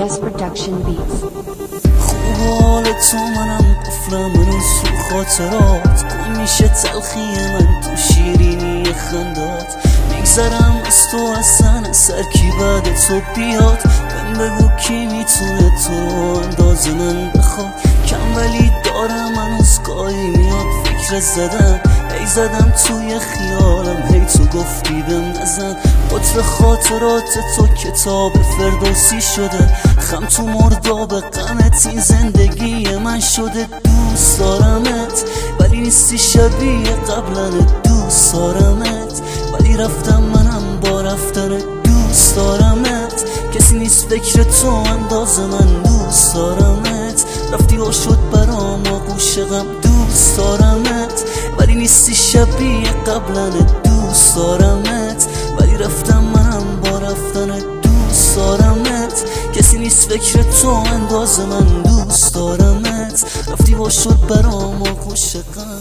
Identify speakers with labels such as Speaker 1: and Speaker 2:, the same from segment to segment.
Speaker 1: J.S. Production Beats.
Speaker 2: خوب حال تو منم قفلم هنوز رو خاطرات گم میشه تلخی من تو شیرینی خندات میگذرم از تو اصلا اثر کی بعد تو بیاد بهم بگو کی میتونه تو انداز من بخواد کم ولی دارم هنوز گاهی میاد فکر زدن هی زدم توی خیالم هی تو گفتی بهم نزن قطر خاطرات تو کتاب فردوسی شده خم تو مرداب غمت این زندگی من شده دوست دارمت ولی نیستی شبیه قبلن دوست دارمت ولی رفتم منم با رفتن دوست دارمت کسی نیست فکر تو انداز من دوست دارمت رفتی و شد برام آغوش غم دوست دارمت ولی نیستی شبیه قبلن دوست دارمت ولی رفتم منم با رفتن دوست دارمت کسی نیست فکر تو انداز من دوست دارمت رفتی و شد برام آغوش غم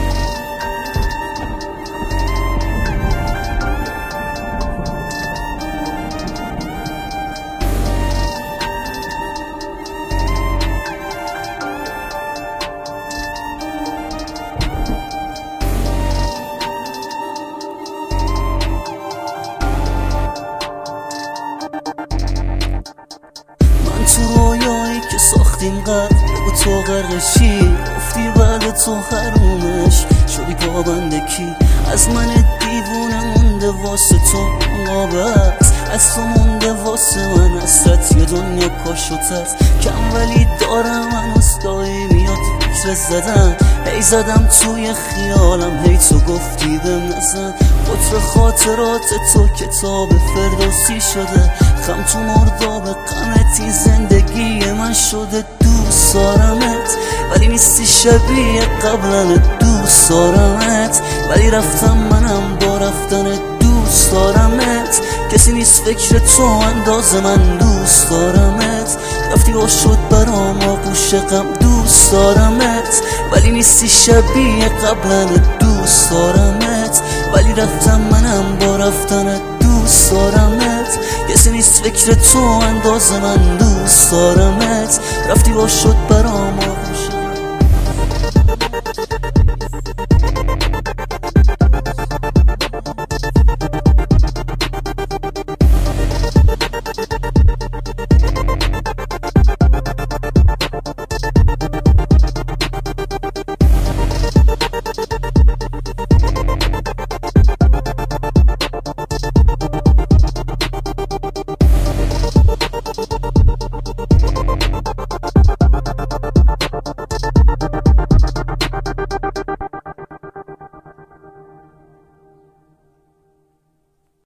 Speaker 2: تو رویایی که ساختیم قد بگو تو غرقشی گفتی بعد تو حرومش شدی پابنده کی از من دیوونه مونده واسه تو غابت از تو مونده واسه من حسرت یه دنیا کاشوتت کم ولی دارم هنوز گاهی میاد فکر زدن هی زدم توی خیالم هی تو گفتی بهم نزن قطر خاطرات تو کتاب فردوسی شده خم تو مرداب غمت این زندگی من شده دوست دارمت ولی نیستی شبیه قبلن دوست دارمت ولی رفتم منم با رفتن دوست دارمت کسی نیست فکر تو انداز من دوست دارمت رفتی و شد برام آغوش غم دوست دارمت ولی نیستی شبیه قبلن دوست دارمت ولی رفتم منم با رفتن دوست دارمت کسی نیست فکر تو انداز من دوست دارمت رفتی و شد برام